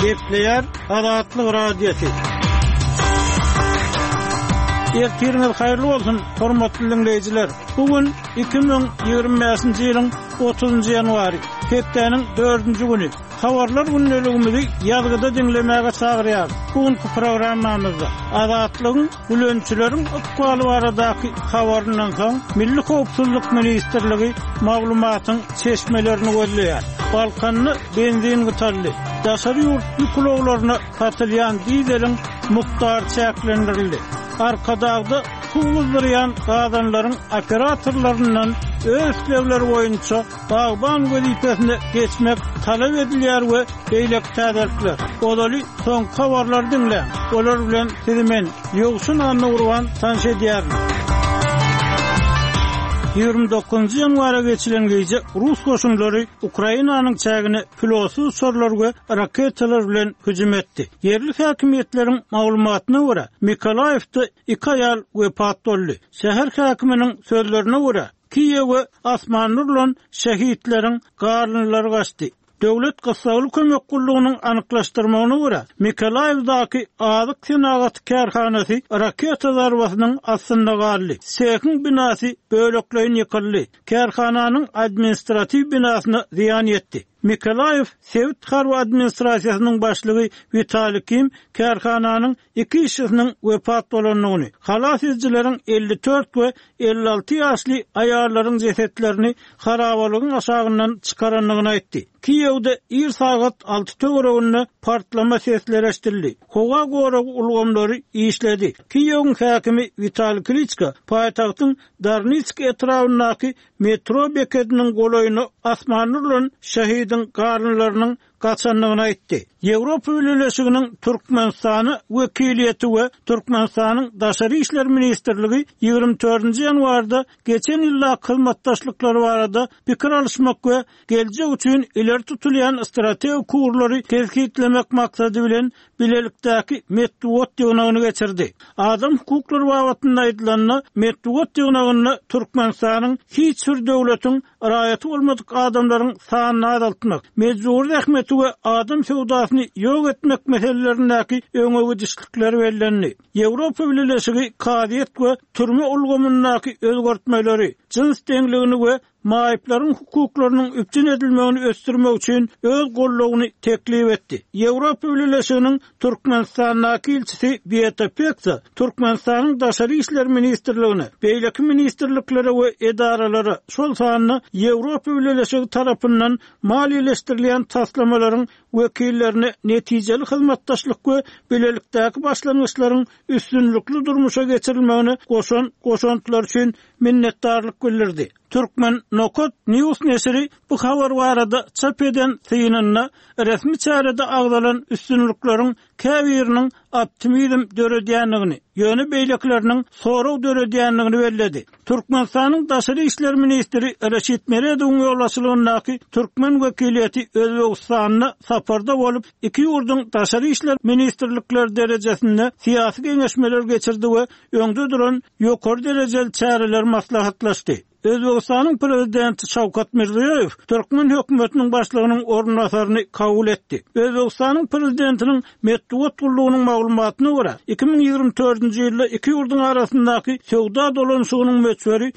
Gepleyer Adatlyk radiosu. Ertiriniz hayırlı olsun, hormatly dinleyijiler. Bugün 2025-nji ýylyň 30-njy ýanwary, hepdeniň 4-nji güni. Habarlar günneligimizi ýazgyda dinlemäge çagyrýar. Bugünkü programmamyzda adatlygyň, gülençileriň ykbaly baradaky habarynyň soň Milli Howpsuzlyk Ministrligi maglumatyň çeşmelerini gözleýär. Balkanny benzin gytarly. Daşary ýurt ýyklawlaryna katylýan diýderiň mukdary çäklendirildi. Arkadagda tuğulduryan gadanlaryň operatorlarynyň öz devleri boýunça bagban wezipesine geçmek talep edilýär we beýlek täderler. Olaly soň habarlar dinle. Olar bilen sizi men ýogşun anna urwan tanış edýär. 29 ýanwara geçilen gece Rus goşunlary Ukrainanyň çägine pilotsuz uçurlar we raketalar bilen hüjüm etdi. Yerli häkimetleriň maglumatyna görä, Mykolaýewda 2 aýal wepat boldy. Şäher häkiminiň sözlerine görä, Kiýew we Asmanurlan şehitleriň garlynlary gaçdy. Döwlet gysgaly kömek gullugynyň anyklaşdyrmagyna görä, Mykolaýewdaky azyk synagat kärhanasy raketa zarbasynyň astynda galdy. Sekin binasy bölekleýin ýykyldy. Kärhananyň administrativ binasyna ziýan ýetdi. Mykolaýew Sowet harby administrasiýasynyň başlygy Vitali Kim kärhananyň 2 işçisiniň wepat bolanyny, halas edijileriň 54 we 56 ýaşly aýallaryň jesetlerini harabalygyň aşagyndan çykaranlygyny aýtdy. Kiýewde ir sagat 6 töwereginde partlama sesleri eşdildi. Howa gorak ulgamlary işledi. Kiýewiň häkimi Vitali Klitschko paýtagtyň Darnitsk etrawynaky metro beketiniň goloýuny Asmanurlan şehidin garynlarynyň gaçanlygyny aýtdy. Ýewropa Birleşiginiň Türkmenistany wekiliýeti we Türkmenistanyň Daşary işler ministrligi 24-nji ýanwarda geçen ýylla hyzmatdaşlyklary barada pikir alşmak we geljek üçin ileri tutulýan strategik kurlary tezkitlemek maksady bilen bilelikdäki Medwot ýygnagyny geçirdi. Adam hukuklary babatynda aýdylanyny Medwot ýygnagyny Türkmenistanyň hiç bir döwletiň raýaty bolmadyk adamlaryň sanyny azaltmak, mejburi rahmeti we adam sewdasyny ýok etmek meselelerindäki öňe gidişlikleri bellenli. Ýewropa Birleşigi kadiýet we türme ulgamyndaky özgertmeleri, jins deňligini we maýyplaryň hukuklarynyň üpçün edilmegini ösdürmek üçin öz gollugyny teklip etdi. Ýewropa Birleşiginiň Türkmenistanyň elçisi Beata Peksa, Türkmenistanyň Daşary işler ministrligine, beýleki ministrliklere we edaralara şol sanyny Ýewropa Birleşigi tarapyndan maliýeleşdirilýän taslamalaryň wekillerine netijeli hyzmatdaşlyk we bilelikdäki başlangyçlaryň üstünlükli durmuşa geçirilmegini goşantylar üçin minnetdarlyk bildirdi. Türkmen Nokot News nesiri bu habar barada çap eden synyna resmi çärede agdalan üstünlükleriň käbiriniň optimizm döredýänligini, ýöne beýlekleriniň soraw döredýänligini belledi. Türkmenistanyň Daşary işler ministri Reşit Meredowyň ýolbaşçylygyndaky Türkmen wekiliýeti Özbegistanyna saparda bolup 2 ýurduň Daşary işler ministrlikleri derejesinde syýasy geňeşmeler geçirdi we öňde duran ýokary derejeli çäreler maslahatlaşdy. Özbegistanyň prezidenti Şawkat Mirziýoýew Türkmen hökümetiniň başlygynyň ornundasaryny kabul etdi. Özbegistanyň prezidentiniň Medwot gullugynyň maglumatyna görä, 2024-nji ýylda 2 ýurduň arasyndaky sowda dolanşygynyň meçberi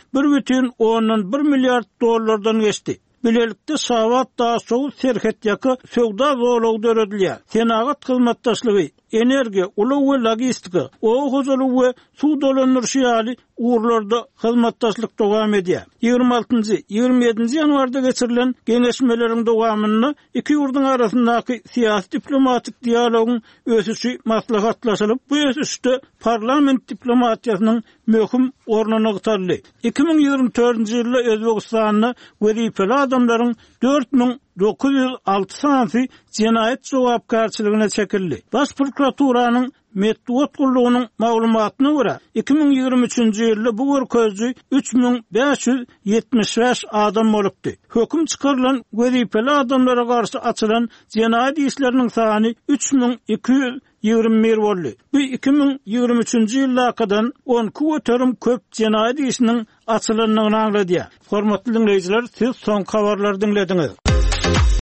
1,1 milliard dollardan geçdi. Bilelikde Şawat Daşow serhet ýaky sowda zolagy döredilýär. Senagat hyzmatdaşlygy, energiýa, uly we logistika, ow hojalygy we suw dolanýyşy ýaly urlarda hyzmatdaşlyk dowam edýär. 26-njy, 27-nji ýanwarda geçirilen geňeşmeleriň dowamyny 2 ýurduň arasyndaky syýasy diplomatik dialogyň ösüşi maslahatlaşylyp, bu ösüşde parlament diplomatiýasynyň möhüm ornuny gytarly. 2024-nji ýylda Özbegistanyň wezipeli adamlaryň 4906 sanatı cinayet jogapkarçylygına çekildi. Baş prokuraturaның Medwot gullugynyň maglumatyna görä, 2023-nji ýylda bu görkezji 3575 adam bolupdy. Höküm çykarylan wezipeli adamlara garşy açylan cinayet işleriniň sany 3221 boldy. Bu 2023-nji ýyldakydan 10 köterim köp cinayet işiniň açylanlygyny aňladýar. Hormatly dinleýijiler, siz soň habarlary dinlediňiz.